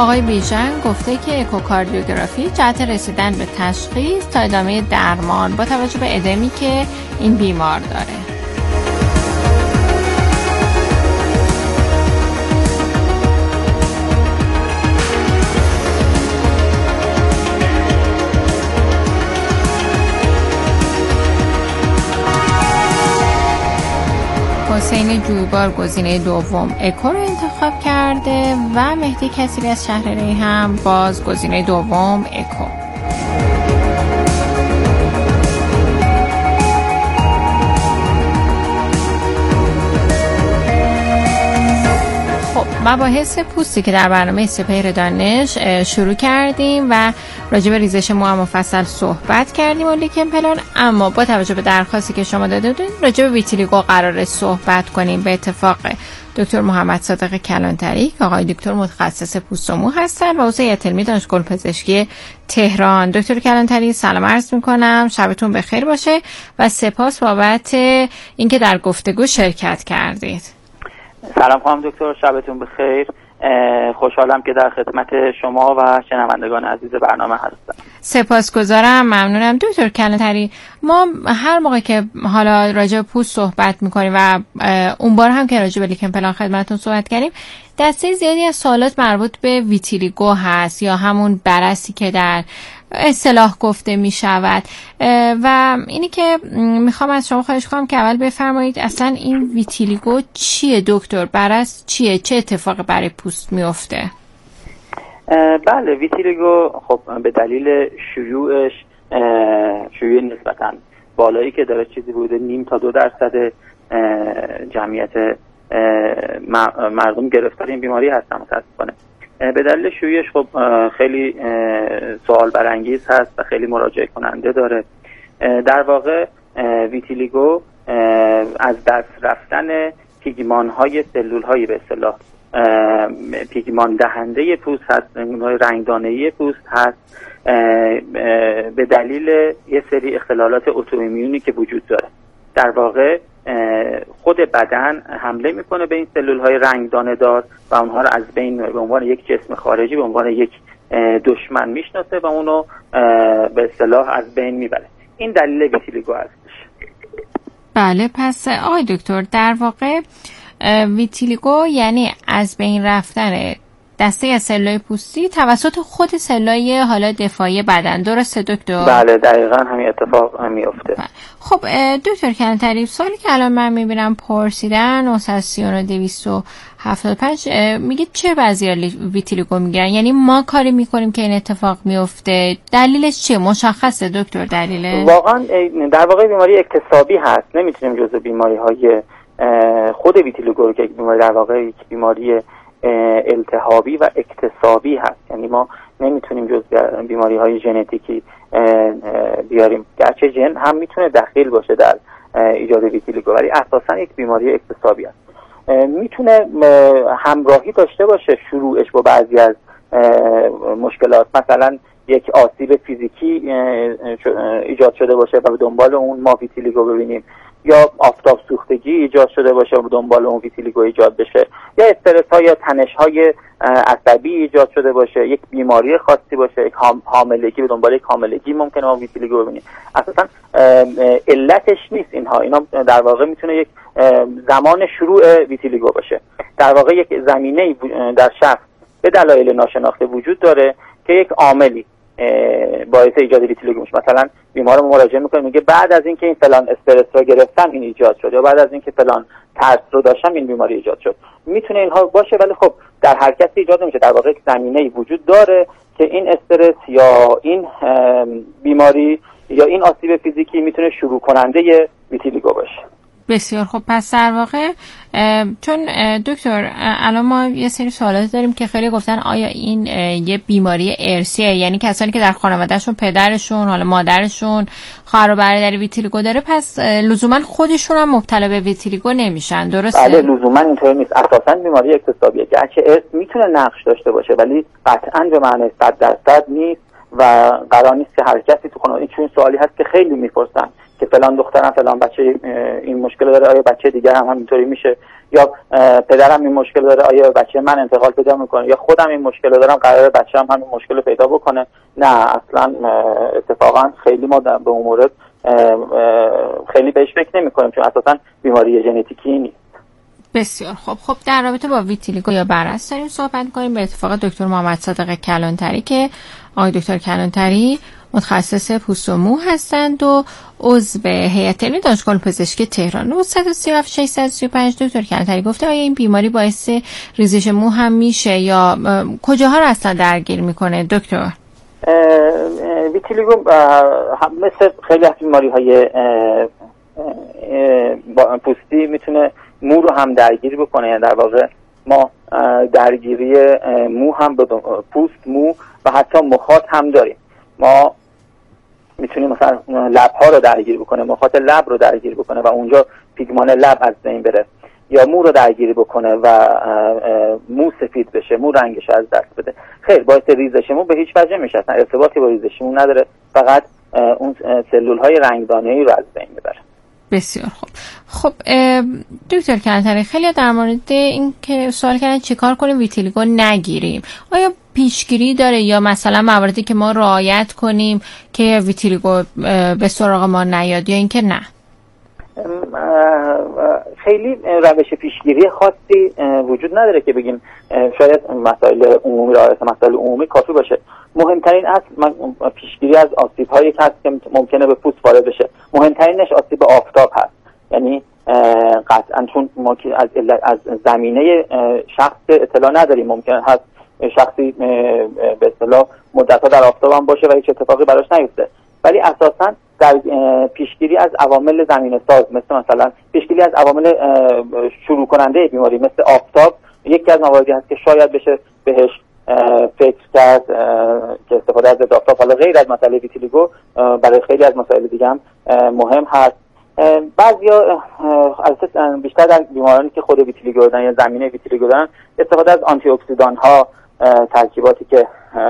آقای بیژن گفته که اکوکاردیوگرافی جهت رسیدن به تشخیص تا ادامه درمان با توجه به ادمی که این بیمار داره. حسین جویبار گزینه دوم اکو رو انتخاب کرده و مهدی کثیری از شهرری هم باز گزینه دوم اکو. مباحث پوستی که در برنامه سپهر دانش شروع کردیم و راجع به ریزش مو مفصل صحبت کردیم و لیکن پلان، اما با توجه به درخواستی که شما داده بودین راجع به ویتیلیگو قراره صحبت کنیم. به اتفاق دکتر محمد صادق کلانتری که آقای دکتر متخصص پوست و مو هستن و عضو هیئت علمی دانشگاه پزشکی تهران. دکتر کلانتری سلام عرض می‌کنم، شبتون بخیر باشه و سپاس بابت اینکه در گفتگو شرکت کردید. سلام خانم دکتر، شبتون بخیر. خوشحالم که در خدمت شما و شنوندگان عزیز برنامه هستم. سپاسگزارم، ممنونم. دکتر کلانتری، ما هر موقع که حالا راجع به پوست صحبت میکنیم و اون بار هم که راجع به لیکن پلان خدمتتون صحبت کردیم، دسته زیادی از سوالات مربوط به ویتیلیگو هست یا همون بررسی که در اصطلاح گفته می شود و اینی که میخوام از شما خواهش کنم که اول بفرمایید اصلا این ویتیلیگو چیه دکتر؟ بررس چیه؟ چه اتفاقی برای پوست میفته؟ بله، ویتیلیگو خب به دلیل شیوع نسبتاً بالایی که داره، چیزی بوده 0.5 تا 2% جمعیت مردم گرفتار این بیماری هستن متاسفانه. به دلیل شیوعش خب خیلی سوال برانگیز هست و خیلی مراجعه کننده داره. در واقع ویتیلیگو از دست رفتن پیگمان های سلول هایی به اصطلاح پیگمان دهنده پوست هست، رنگدانه‌ای پوست هست، به دلیل یه سری اختلالات اتوایمونی که وجود داره. در واقع خود بدن حمله میکنه به این سلول های رنگدانه دار و اونها رو از بین به عنوان یک جسم خارجی، به عنوان یک دشمن میشناسه و اونو به اصطلاح از بین میبره. این دلیل ویتیلیگو هستش. بله، پس آقای دکتر در واقع ویتیلیگو یعنی از بین رفتن دسته از سلولای پوستی توسط خود سلولای حالا دفاعی بدن، درسته دکتر؟ بله دقیقاً همین اتفاق میفته. خب دکتر کلانتری، سوالی که الان من میبینم پرسیدن 93275 میگه چه بعضیا ویتیلیگو میگیرن؟ یعنی ما کاری میکنیم که این اتفاق میفته، دلیلش چیه؟ مشخصه دکتر دلیلش؟ واقعا در واقع بیماری اکتسابی هست، نمیتونیم جزء بیماری های خود ویتیلیگو رو که بیماری در واقع یک بیماری التهابی و اکتسابی هست، یعنی ما نمیتونیم جز بیماری های ژنتیکی بیاریم، گرچه ژن هم میتونه دخیل باشه در ایجاد ویتیلیگو، ولی اساسا یک بیماری اکتسابی هست. میتونه همراهی داشته باشه شروعش با بعضی از مشکلات، مثلا یک آسیب فیزیکی ایجاد شده باشه و به دنبال اون ما ویتیلیگو ببینیم، یا آفتاب سوختگی ایجاد شده باشه و به دنبال اون ویتیلیگو ایجاد بشه، یا استرس ها یا تنش های عصبی ایجاد شده باشه، یک بیماری خاصی باشه، یک حاملگی، به دنبال یک حاملگی ممکنه ما ویتیلیگو ببینیم. اساسا علتش نیست اینا در واقع میتونه یک زمان شروع ویتیلیگو باشه. در واقع یک زمینه در شخص به دلایل ناشناخته وجود داره که یک عاملی باعث ایجاد ویتیلیگو میشه. مثلا بیمار مراجعه میکنه میگه بعد از اینکه این فلان استرس رو گرفتم این ایجاد شد، یا بعد از اینکه فلان ترس رو داشتم این بیماری ایجاد شد. میتونه اینها باشه، ولی خب در هر کسی ایجاد نمیشه. در واقع یک زمینه‌ای وجود داره که این استرس یا این بیماری یا این آسیب فیزیکی میتونه شروع کننده ویتیلیگو باشه. بسیار خب، پس در واقع چون دکتر الان ما یه سری سوالات داریم که خیلی گفتن آیا این یه بیماری ارثیه، یعنی کسانی که در خانوادهشون پدرشون، حالا مادرشون، خواهر و برادر ویتیلیگو داره، پس لزوما خودشون هم مبتلا به ویتیلیگو نمیشن، درسته؟ بله لزوما اینطور نیست. اساسا بیماری اکتسابیه که ارث میتونه نقش داشته باشه، ولی قطعا به معنی 100% نیست و قرار نیست که هر کسی تو خانواده، چون سوالی هست که خیلی میپرسن که فلان دخترم فلان بچه این مشکل داره، آیا بچه دیگر هم همینطوری میشه، یا پدرم این مشکل داره آیا بچه من انتقال پیدا میکنه، یا خودم این مشکل دارم قراره بچه‌م همین مشکل رو پیدا بکنه. نه اصلا اتفاقا خیلی ما به اون مورد خیلی بهش فکر نمی‌کنیم، چون اساسا بیماری ژنتیکی نیست. بسیار خب در رابطه با ویتیلیگو یا برص داریم صحبت کنیم. به اتفاق دکتر محمد صادق کلانتری که آقای دکتر کلانتری متخصص پوست و مو هستند و عضو هیئت علمی دانشگاه پزشکی تهران. 937 635 دکتر کلانتری گفته آیا این بیماری باعث ریزش مو هم میشه یا کجاها رو اصلا درگیر میکنه دکتر؟ ویتیلیگو مثل خیلی از بیماری‌های پوستی میتونه مو رو هم درگیر بکنه. یعنی در واقع ما درگیری مو هم به پوست، مو و حتی مخاط هم داریم. ما میتونیم مثلا لب‌ها رو درگیر بکنه، مخاط لب رو درگیر بکنه و اونجا پیگمان لب از بین بره، یا مو رو درگیر بکنه و مو سفید بشه، مو رنگش از دست بده. خیر، باعث ریزش مو به هیچ وجه نمیشه، اصلا ارتباطی با ریزش مو نداره، فقط اون سلول‌های رنگدانه‌ای رو از بین میبره. بسیار خب دکتر کلانتری خیلی در مورد این که سوال کردن چیکار کنیم ویتیلیگو نگیریم، آیا پیشگیری داره یا مثلا مواردی که ما رعایت کنیم که ویتیلیگو به سراغ ما نیاد یا اینکه نه؟ خیلی روش پیشگیری خاصی وجود نداره که بگیم شاید مسائل عمومی رعایت مسائل عمومی کافی باشه. مهمترین اصل پیشگیری از آسیب‌هایی که هست که ممکنه به پوست وارد بشه. مهمترینش آسیب آفتاب هست. یعنی قطعاً چون ما که از زمینه شخص اطلاع نداریم، ممکن هست شخصی به اصطلاح مدت‌ها در آفتاب هم باشه و هیچ اتفاقی براش نیفته، ولی اساساً در پیشگیری از عوامل زمینه‌ساز مثلا پیشگیری از عوامل شروع کننده بیماری مثل آفتاب یکی از مواردی هست که شاید بشه بهش فکر کرد که استفاده از ضد آفتاب، حالا غیر از مسئله ویتیلیگو برای خیلی از مسائل دیگه هم مهم هست. بعضیا بیشتر در بیمارانی که خود ویتیلیگو دارن یا زمینه ویتیلیگو دارن استفاده از آنتی اکسیدان ها، ترکیباتی که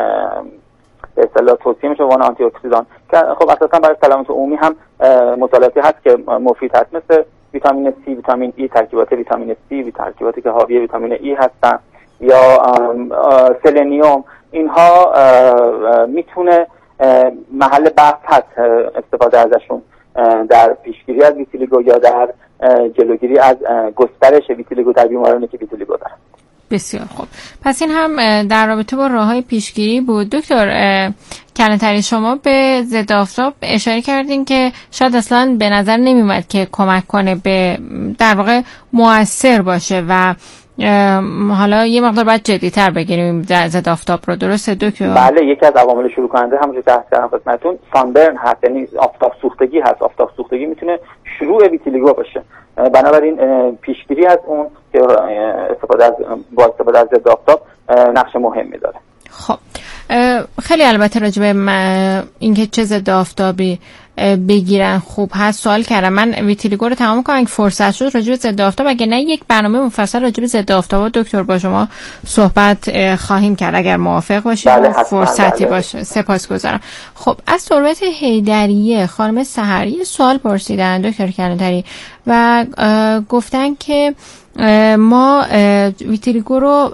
به اصطلاح توصیه میشه به عنوان آنتی اکسیدان که خب اساسا برای سلامت عمومی هم مطالعاتی هست که مفید هست، مثل ویتامین C، ویتامین E، ترکیبات ویتامین C، ترکیباتی که حاوی ویتامین E هستن، یا سلنیوم. اینها میتونه محل بحث هست استفاده ازشون در پیشگیری از ویتیلیگو یا در جلوگیری از گسترش ویتیلیگو در بیمارانی که ویتیلیگو دارن. بسیار خوب. پس این هم در رابطه با راه‌های پیشگیری بود. دکتر کلانتری شما به ضد آفتاب اشاره کردین که شاید اصلا به نظر نمی‌اومد که کمک کنه، به در واقع مؤثر باشه و حالا یه مقدار باید جدی‌تر بگیریم ضد آفتاب رو، درسته دکتر؟ بله، یکی از عوامل شروع کننده همونجوری که کردم خدمتتون سانبرن هست، یعنی آفتاب سوختگی هست. آفتاب سوختگی میتونه شروع ویتیلیگو باشه، بنابراین پیشگیری از اون که استفاده از ضد آفتاب نقش مهمی داره. خب خیلی البته راجع به اینکه چه ضد آفتابی بگیرن خوب هست سوال کردم. من ویتیلیگو رو تمام کنم، فرصت شد راجع به ضد آفتاب، اگه نه یک برنامه مفصل راجع به ضد آفتاب دکتر با شما صحبت خواهیم کرد اگر موافق باشید. بله، فرصتی بله. باشه. سپاسگزارم. خب از ثروت حیدریه خانم سحری سوال پرسیدن دکتر کلانتری و گفتن که ما ویتیلیگو رو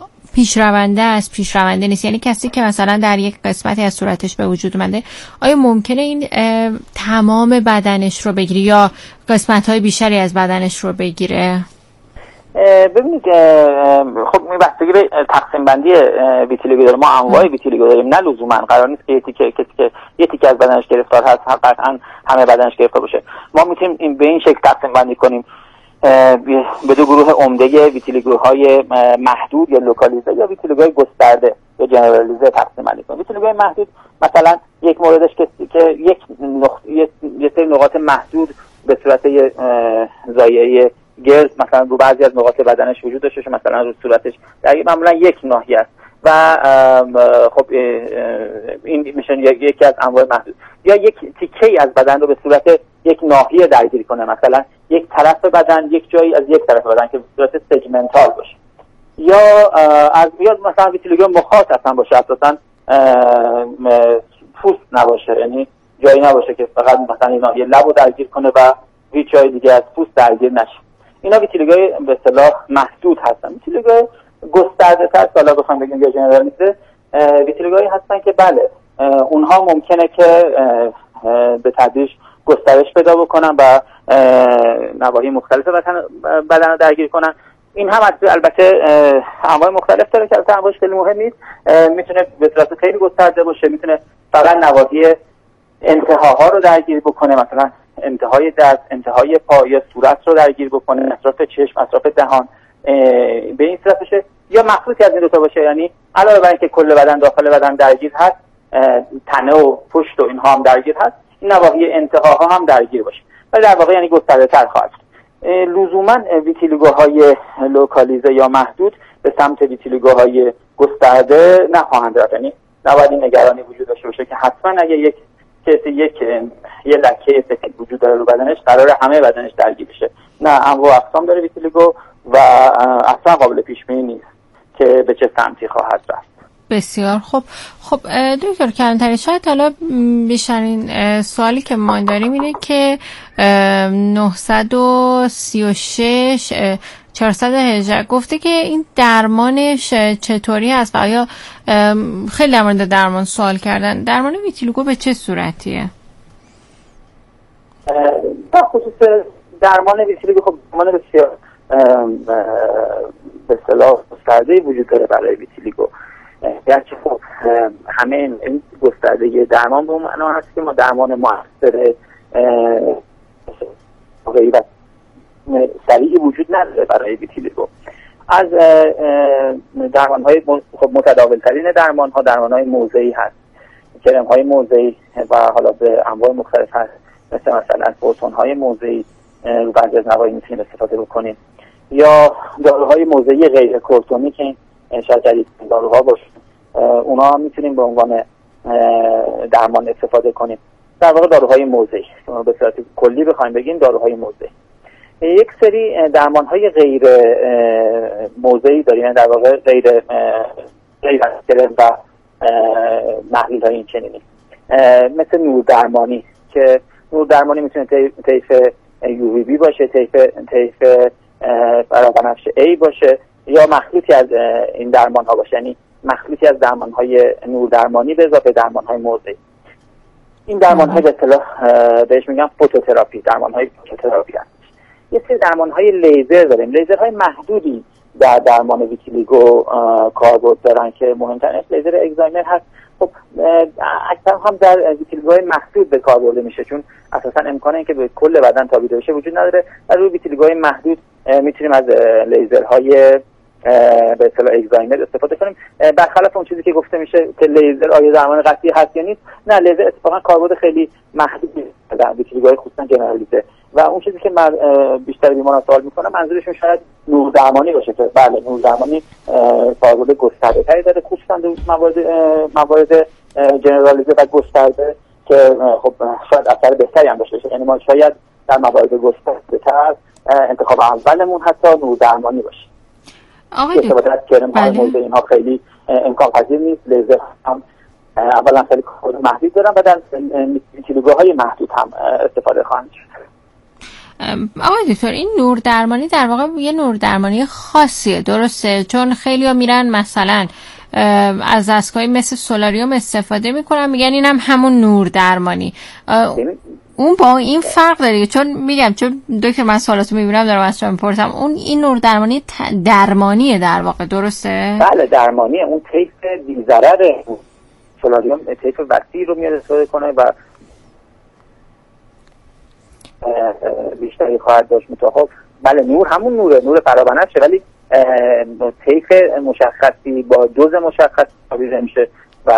پیشرونده نیست، یعنی کسی که مثلا در یک قسمتی از صورتش به وجود اومده آیا ممکنه این تمام بدنش رو بگیره یا قسمت‌های بیشتری از بدنش رو بگیره؟ ببینید خب این بستگی به تقسیم بندی ویتیلیگو داره. ما انواع ویتیلیگو داریم، نه لزوما قرار نیست که یه تیکه از بدنش گرفتار هست قطعا همه بدنش گرفتار باشه. ما میتونیم این به این شکل تقسیم بندی کنیم به دو گروه عمده، ویتیلیگوهای محدود یا لوکالیزه یا ویتیلیگوهای گسترده یا جنرالیزه تقسیم بندی کنیم. ویتیلیگوهای محدود مثلا یک موردش که یک سری نقاط محدود به صورت زایعه گرد مثلا رو بعضی از نقاط بدنش وجود داشته، مثلا رو صورتش در معمولا یک ناحیه است و خب این میشه یکی از انواع محدود. یا یک تیکه‌ای از بدن رو به صورت یک ناحیه درگیر کنه، مثلا یک طرف بدن، یک جایی از یک طرف بدن که به صورت سگمنتال باشه. یا مثلا ویتیلیگو مخاط اصلا باشه، اساسا پوست نباشه، یعنی جایی نباشه که فقط مثلا این ناحیه لبو درگیر کنه و هیچ جای دیگه از پوست درگیر نشه. اینا ویتیلیگوهای به اصطلاح محدود هستن. ویتیلیگوهای گسترده‌تر حالا بخوام بگیم یا جنرالیزه ویتیلیگوهایی هستن که بله اونها ممکنه که به تدریج گسترش پیدا بکنن و نواحی مختلف بدن رو درگیر کنن. این هم البته انواع مختلف داره که البته انواعش خیلی مهم نیست. میتونه به صورت خیلی گسترده باشه، میتونه فقط نواحی انتهاها رو درگیر بکنه، مثلا انتهای دست، انتهای پا یا صورت رو درگیر بکنه، اطراف چشم، اطراف دهان، به این صورت باشه، یا مخلوطی از این دو تا باشه. یعنی علاوه بر اینکه کل بدن داخل بدن درگیر هست، تنه و پشت و اینها هم درگیر هست، این نواحی انتهاها هم درگیر باشه. ولی در واقع یعنی گسترده‌تر خواهد. لزوما ویتیلیگوهای لوکالیزه یا محدود به سمت ویتیلیگوهای گسترده نخواهند رفت. یعنی نباید این نگرانی وجود داشته باشه که حتما اگه یک کسی یه لکه سفید وجود داره رو بدنش قراره همه بدنش درگیر بشه. نه، انواع اقسام داره ویتیلیگو و اصلا قابل پیش بینی نیست که به چه سمتی خواهد رفت. بسیار خوب. خب دکتر کلانتری، شاید حالا بیشترین سوالی که ما داریم اینه که 936 418 گفته که این درمانش چطوری هست و آیا خیلی در مورد درمان سوال کردن. درمان ویتیلیگو به چه صورتیه؟ در خصوص درمان ویتیلیگو خب درمان بسیار به اصطلاح گسترده‌ای وجود داره برای ویتیلیگو. گرچه خب همه این گستردگی درمان به اون معنا هست که ما درمان مؤثر و سریعی وجود نداره برای ویتیلیگو. از درمان‌های متداول‌ترین درمان‌های موضعی هست، کرم‌های موضعی و حالا به انواع مختلف هست، مثلا فوتون‌های موضعی رو بعضی از نواحی میتونیم استفاده بکنیم، یا داروهای موضعی غیر کورتونی که شاید جدیدترین داروها باشه، اونا هم میتونیم به عنوان درمان استفاده کنیم. در واقع داروهای موضعی به صورت کلی بخوایم بگیم داروهای موضعی. یک سری درمان‌های غیر موضعی داریم، یعنی در واقع غیر کرم و محلول‌های این چنینی، مثل نوردرمانی که نوردرمانی میتونه طیف UVB باشه، طیف فرابنفش A باشه، یا مخلوطی از این درمان‌ها باشه، یعنی مخلوطی از درمان‌های نوردرمانی به اضافه درمان‌های موضعی. این درمان‌های به اصطلاح بهش میگن فوتوتراپی، درمان‌های فوتوتراپی هست. یه سری درمان‌های لیزر داریم، لیزرهای محدودی در درمان ویتیلیگو کاربرد دارن که مهمترین لیزر اگزایمر هست. خب اکثر هم در ویتیلیگوهای محدود به کار برده میشه، چون اساسا امکان اینکه به کل بدن تابیده بشه وجود نداره. در روی ویتیلیگوهای محدود میتونیم از لیزرهای به اصطلاح اگزایمر استفاده کنیم. برخلاف اون چیزی که گفته میشه که لیزر آیا درمان قطعی هست یا نیست، نه، لیزر اتفاقا کاربرد خیلی محدودی در ویتیلیگوهای خصوصا جنرالیزه. و اون چیزی که من بیشتر بیماران سوال میکنم منظورشون شاید نوردرمانی باشه که بله نوردرمانی کاربرد گسترده‌تری داره، خصوصا در موارد جنرالیزه و گسترده که خب شاید اثر بهتری هم داشته باشه. یعنی ما شاید در موارد گسترده‌تر انتخاب اولمون حتی نوردرمانی باشه. آقای دکتر کرم‌های موضعی اینها خیلی امکان پذیر نیست. لیزر هم اولا خیلی کاربرد محدود دارن و در ویتیلیگوهای محدود هم استفاده خواهند شد. آقای دکتر، این نوردرمانی در واقع یه نوردرمانی خاصیه، درسته؟ چون خیلی‌ها میرن مثلا از دستگاهی مثل سولاریوم استفاده میکنن، میگن این هم همون نوردرمانی. اون با این فرق داره، چون میگم چون دکتر من سوالاتو میبینم دارم از شما میپرسم، این نوردرمانی درمانیه در واقع، درسته؟ بله درمانیه. اون طیف بی‌ضرر سولاریوم طیف وسیع رو میاد استفاده کنه و بیشتری خواهد داشت. متأخب بله نور همون نور فرابنفشه، ولی طیف مشخصی با دوز مشخص تابیده میشه و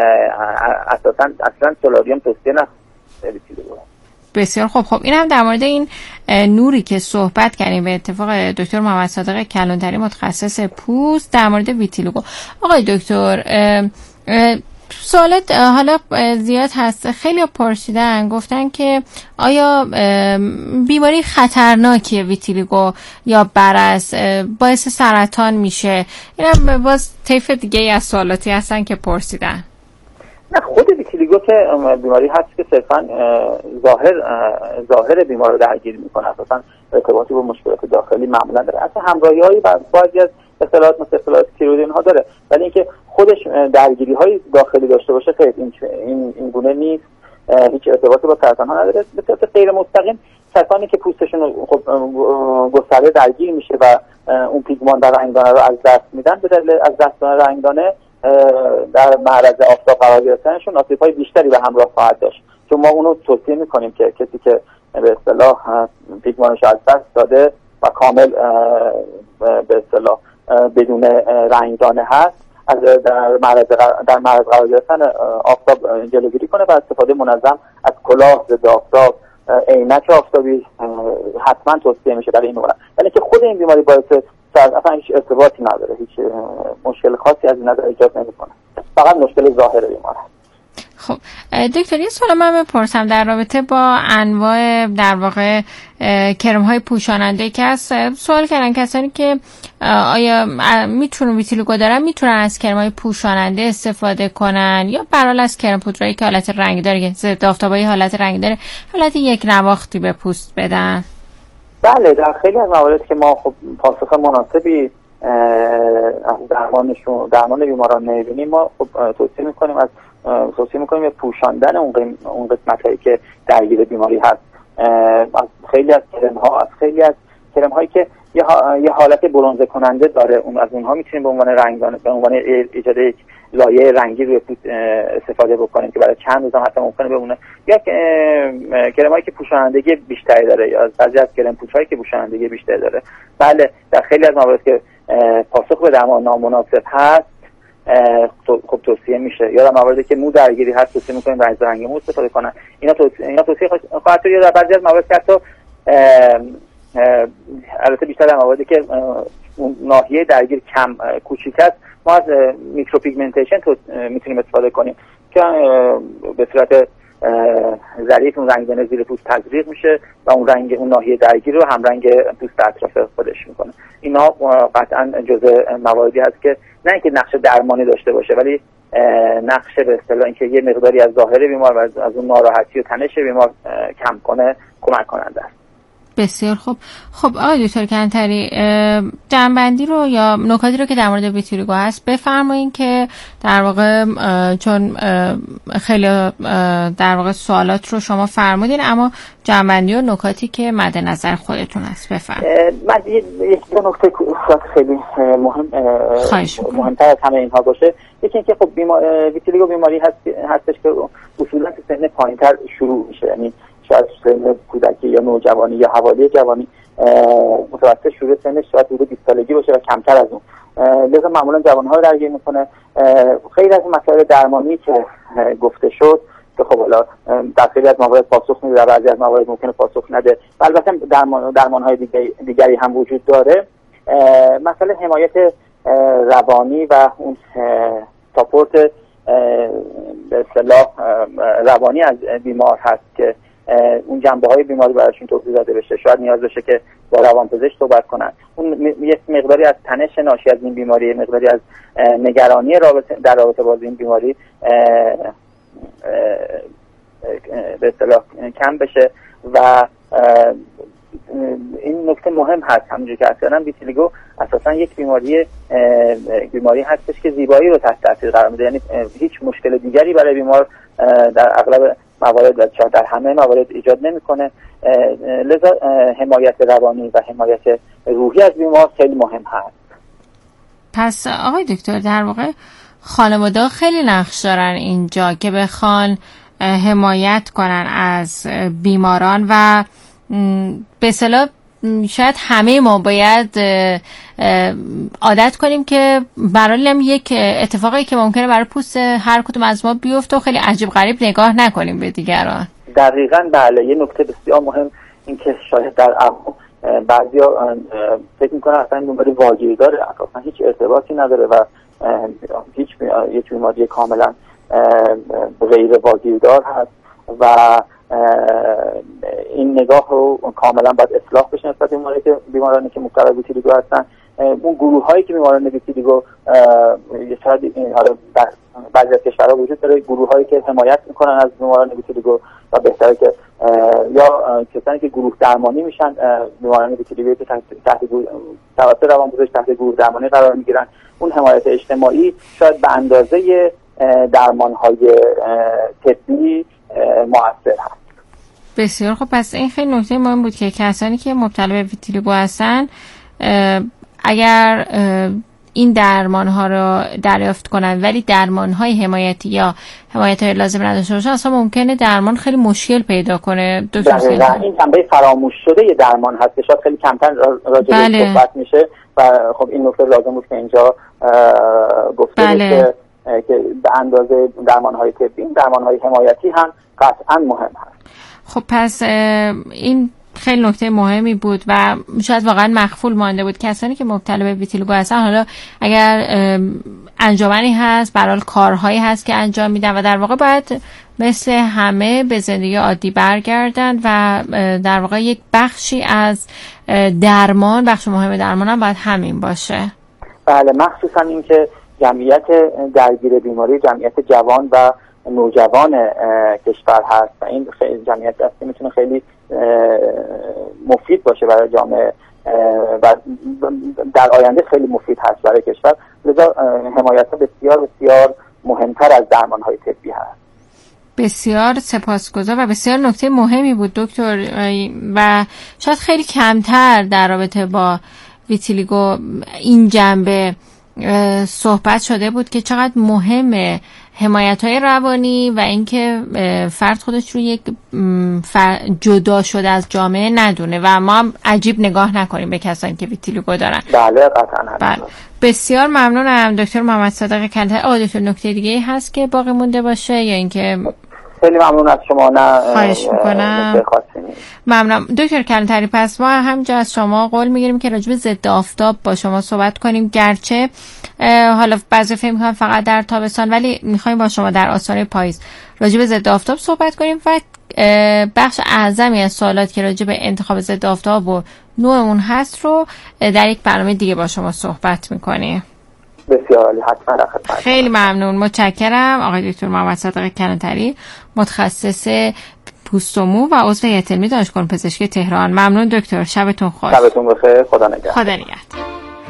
اصلا سولاریوم توصیه نمیشه. بسیار خوب. خب این هم در مورد این نوری که صحبت کردیم، به اتفاق دکتر محمد صادق کلانتری متخصص پوست در مورد ویتیلیگو. آقای دکتر سوالات حالا زیاد هست، خیلی پرسیدن گفتن که آیا بیماری خطرناکیه ویتیلیگو یا برص، باعث سرطان میشه؟ این هم باز طیف دیگه از سوالاتی هستن که پرسیدن. نه، خود ویتیلیگو که بیماری هست که صرفا ظاهر بیمار رو درگیر میکنه، اساسا ارتباطی با مشکلات داخلی معمولا داره، اصلا همراهی‌هایی با بعضی از اختلالات مثل اختلالات تیروئید اینها داره، ولی اینکه خودش درگیری‌های داخلی داشته باشه خیر این گونه نیست. هیچ ارتباطی با سرطان‌ها نداره. به صورت غیر مستقیم کسانی که پوستشون خب گسترده درگیر میشه و اون پیگمان در رنگدانه رو از دست میدن، به دلیل از دست دادن رنگدانه در معرض آفتاب قرار گرفتنشون آسیب‌های بیشتری به همراه خواهد داشت، چون ما اونو توصیه میکنیم که کسی که به اصطلاح پیگمانش از دست داده و کامل به اصطلاح بدون رنگدانه هست در معرض قرار گرفتن آفتاب جلوگیری کنه و استفاده منظم از کلاه ضد آفتاب، عینک آفتابی حتما توصیه میشه برای این مورد. ولی که خود این بیماری باعث اصلا هیچ ارتباطی نداره، هیچ مشکل خاصی از این نظر ایجاد نمیکنه، فقط مشکل ظاهر بیمار است. خب دکتر یه سوال من بپرسم در رابطه با انواع در واقع کرم های پوشاننده که هست. سوال کردن کسانی که آیا میتونن ویتیلیگو دارن میتونن از کرم های پوشاننده استفاده کنن یا برحال از کرم پودرایی که حالت رنگ داره، که ضد آفتابی حالت رنگ داره، حالت یک نواختی به پوست بدن؟ بله، در خیلی از موارد که ما خب پاسخ مناسبی درمان بیماران نمیبینیم، ما خب توصیه میکنیم به پوشاندن اون قسمت‌هایی که درگیر بیماری هست. از خیلی از کرم هایی که یه حالت برنزه کننده داره، از اونها میتونیم به عنوان رنگدانه، به عنوان ایجاد یک لایه رنگی روی پوست استفاده بکنیم که برای چند روز هم حتی ممکنه بمونه. یا کرم هایی که پوشانندگی بیشتری داره، یا بعضی از کرم پوشایی که پوشانندگی بیشتری داره. بله، در خیلی از موارد که پاسخ به درمان نامناسب هست خب توصیه میشه، یا در مواردی که مو درگیری هست توصیه میکنیم رنگ رنگی مو استفاده کنن. اینا توصیه خواهد شد. یا در بعضی از موارد که حتی البته بیشتر در مواردی که ناحیه درگیر کم کوچیک است، ما از میکروپیگمنتیشن میتونیم استفاده کنیم که به صورت ظریف اون رنگدانه زیر پوست تزریق میشه و اون ناحیه درگیر رو هم رنگ پوست اطراف خودش میکنه. اینا قطعا جزء مواردی هست که نه اینکه نقش درمانی داشته باشه، ولی نقش به اصطلاح اینکه یه مقداری از ظاهر بیمار و از اون ناراحتی و تنش بیمار کم کنه کمک کننده است. بسیار خوب. خب آقای دکتر کنتری، جنبندی رو یا نکاتی رو که در مورد ویتیلیگو هست بفرمایید که در واقع چون خیلی در واقع سوالات رو شما فرمودین، اما جنبندی و نکاتی که مد نظر خودتون هست بفرمایید. من یک دو نکته خیلی مهمتر از همه اینها باشه. یکی اینکه خب ویتیلیگو بیماری هستش که اصولا تو سن پایین‌تر شروع میشه، یعنی شاید سن کودکی یا نوجوانی یا حوالی جوانی، متوسط شروع سنش شاید حدود 20 سالگی باشه و کمتر از اون. لذا معمولا جوان‌ها رو درگیر میکنه. خیلی از مسائل درمانی که گفته شد که خب حالا در خیلی از موارد پاسخ میده، در بعضی از موارد ممکنه پاسخ نده. البته درمان‌های دیگری هم وجود داره. مسئله حمایت روانی و اون ساپورت به اصطلاح روانی از بیمار هست که اون جنبه‌های بیماری براشون توضیح داده بشه. شاید نیاز بشه که با روانپزشک صحبت کنن. اون یک مقداری از تنش ناشی از این بیماری، مقداری از نگرانی در رابطه با این بیماری به اصطلاح کم بشه و این نکته مهم هست. همونجوری که اصلا ویتیلیگو اساسا یک بیماری هستش که زیبایی رو تحت تاثیر قرار میده، یعنی هیچ مشکل دیگری برای بیمار در اغلب موارد در همه موارد ایجاد نمیکنه. لذا حمایت روانی و حمایت روحی از بیمار خیلی مهم هست. پس آقای دکتر در واقع خانواده خیلی نقش دارن اینجا که بخوان حمایت کنن از بیماران و به اصطلاح شاید همه ما باید عادت کنیم که برای یک اتفاقی که ممکنه برای پوست هر کدوم از ما بیفته و خیلی عجیب غریب نگاه نکنیم به دیگران. دقیقاً بله. یه نکته بسیار مهم این که شاید در بعضیا فکر میکنن اصلا بیماری واگیرداره، اصلا هیچ ارتباطی نداره و یک بیماری کاملا غیر واگیردار هست و این نگاه رو کاملا باید اصلاح بشه نسبت بیمارانی که مبتلا به ویتیلیگو هستن اون گروه هایی که بیماران ویتیلیگو شاید این حالا بعضی از کشورها وجود داره، گروه هایی که حمایت میکنن از بیماران ویتیلیگو و بهتره که یا کسانی که گروه درمانی میشن بیماران ویتیلیگو که تحت توسط روانپزشک تحت گروه درمانی قرار میگیرن، اون حمایت اجتماعی شاید به اندازه درمان های طبی مؤثر هست. بسیار خب، پس این خیلی نکته مهم بود که کسانی که مبتلا به ویتیلیگو هستن اگر این درمان ها رو دریافت کنن ولی درمان های حمایتی یا حمایت های لازم نداشته باشن، اصلا ممکنه درمان خیلی مشکل پیدا کنه. دقیقاً این جنبه فراموش شده درمان هست که شاید خیلی کمتر راجع بهش صحبت میشه و خب این نکته لازم بود که اینجا گفته بشه که به اندازه درمان های طبی، درمان های حمایتی هم قطعاً مهم هست. خب پس این خیلی نکته مهمی بود و شاید واقعا مخفول مانده بود. کسانی که مبتلا به ویتیلیگو هستن، حالا اگر انجمنی هست، به هر حال کارهایی هست که انجام میدن و در واقع باید مثل همه به زندگی عادی برگردن و در واقع یک بخشی از درمان، بخش مهم درمان هم باید همین باشه. بله، مخصوصا این که جمعیت درگیر بیماری جمعیت جوان و نوجوان کشور هست و این خیلی جمعیت است که میتونه خیلی مفید باشه برای جامعه و در آینده خیلی مفید هست برای کشور، لذا حمایت بسیار بسیار مهمتر از درمان های طبی هست. بسیار سپاسگزار و بسیار نکته مهمی بود دکتر و شاید خیلی کمتر در رابطه با ویتیلیگو این جنبه صحبت شده بود که چقدر مهمه حمایت‌های روانی و اینکه فرد خودش رو یک جدا شده از جامعه ندونه و ما هم عجیب نگاه نکنیم به کسانی که ویتیلیگو دارن. بله قطعاً. بله. بسیار ممنونم دکتر محمد صادق کلانتری. دکتر نکته دیگه هست که باقی مونده باشه یا اینکه؟ خیلی ممنون از شما. نه خواهش میکنم. ممنونم دکتر کلانتری. پس ما همینجا از شما قول میگیریم که راجع به ضد آفتاب با شما صحبت کنیم، گرچه حالا بعضی فکر میکنن فقط در تابستان، ولی میخوایم با شما در آستانه پاییز راجع به ضد آفتاب صحبت کنیم و بخش اعظمی از سوالات که راجع به انتخاب ضد آفتاب و نوع اون هست رو در یک برنامه دیگه با شما صحبت میکنیم. بسیار عالی، حتما در خدمتتون. خیلی ممنون، متشکرم. آقای دکتر محمد صادق کلانتری، متخصص پوست و مو و عضو هیئت علمی دانشگاه پزشکی تهران. ممنون دکتر، شبتون خوش. شبتون بخیر، خدا نگهدار. خدا نگهدار.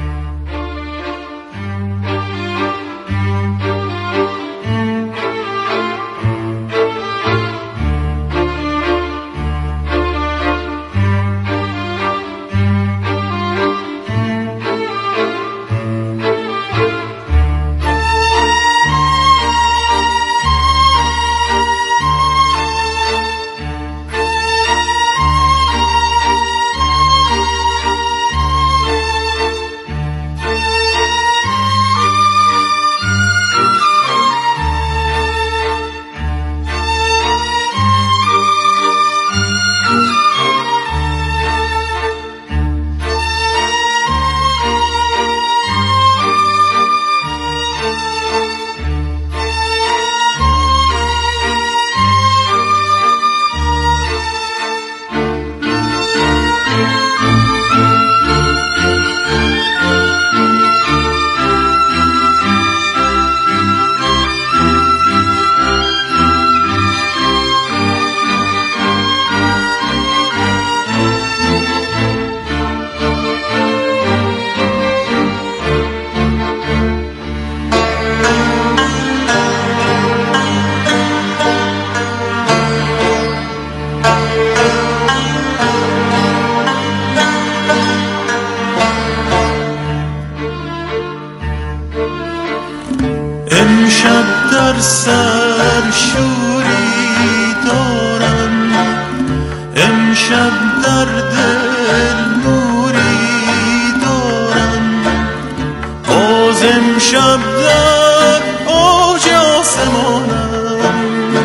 سر شوری دارم، امشب در دل نوری دارم، باز امشب در اوج آسمانم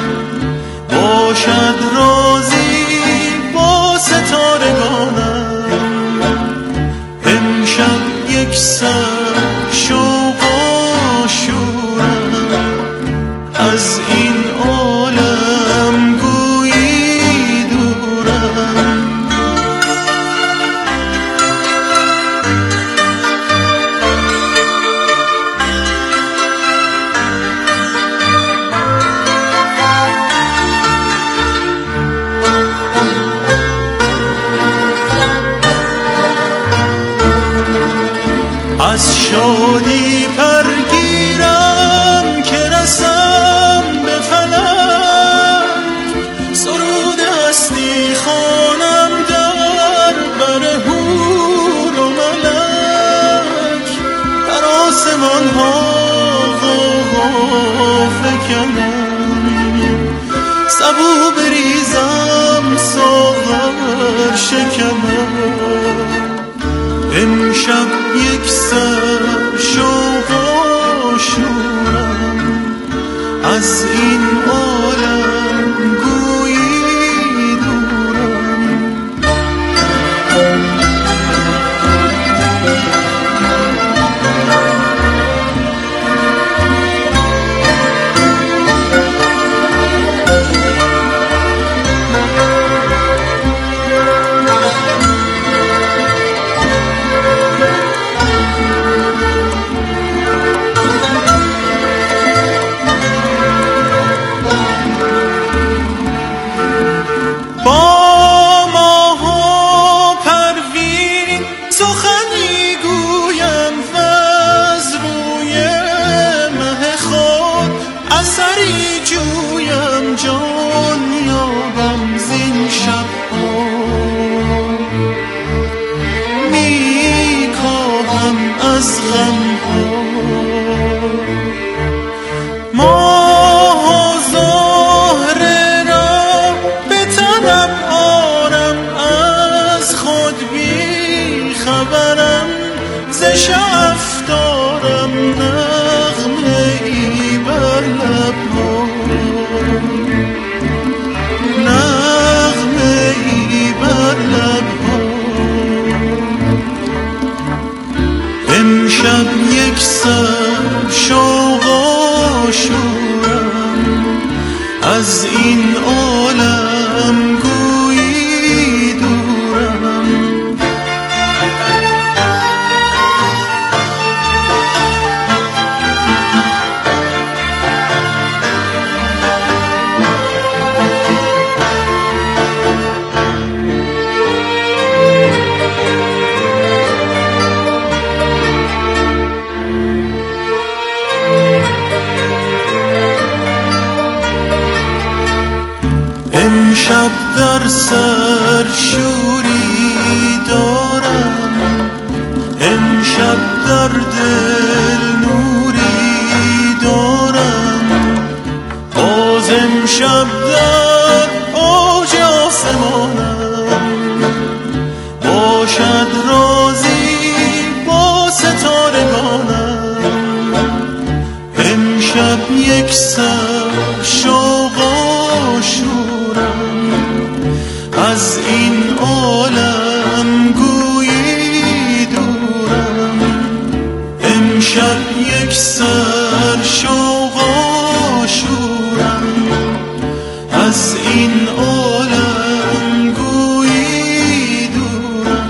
باشد رازی با ستارگانم، امشب یک سر شوق و شورم از این عالم گویی دورم. از شادی پرگیرم که رسم به فلک، سرود هستی خوانم در بر حور و ملک، در آسمان ها فکنم، سبو بریزم ساغر شکنم، امشب یک سر شوق و شورم، از این عالم گویی دورم. از این عالم گویی دورم. امشب در سر شوری دارم، امشب در دل نوری دارم، باز امشب در اوج آسمانم، باشد رازی با ستارگانم. امشب یک سر شوق و شورم، از این عالم گویی دورم. امشب یک سر شوق و شورم، از این عالم گویی دورم.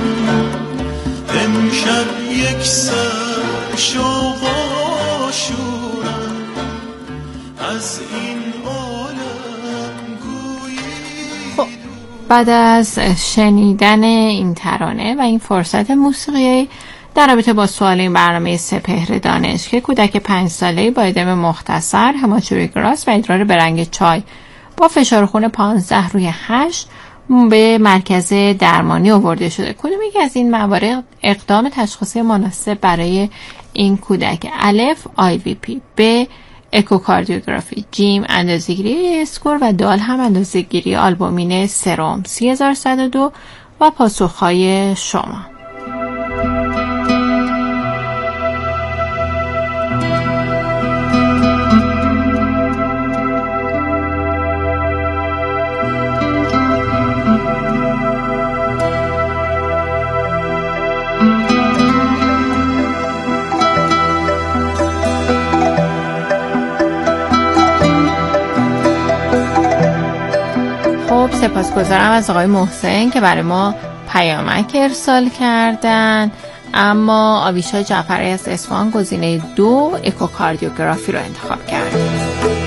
امشب یک سر شوق و شورم، از این عالم گویی. خب بعد از شنیدن این ترانه و این فرصت موسیقی در رابطه با سوال این برنامه سپهر دانش که کودک 5 ساله‌ای با ادم مختصر، هماتوری گراس و ادرار به رنگ چای با فشار خون 15/8 به مرکز درمانی آورده شده، کدوم یکی از این موارد اقدام تشخیصی مناسب برای این کودک؟ الف IVP، ب اکوکاردیوگرافی، جیم اندازه‌گیری اسکور و دال هم اندازه‌گیری آلبومین سرم 3102 و پاسخهای شما. سپاسگزارم از آقای محسن که برای ما پیامک ارسال کردن. اما آویشا جعفری از اصفهان گزینه 2 اکوکاردیوگرافی رو انتخاب کرد.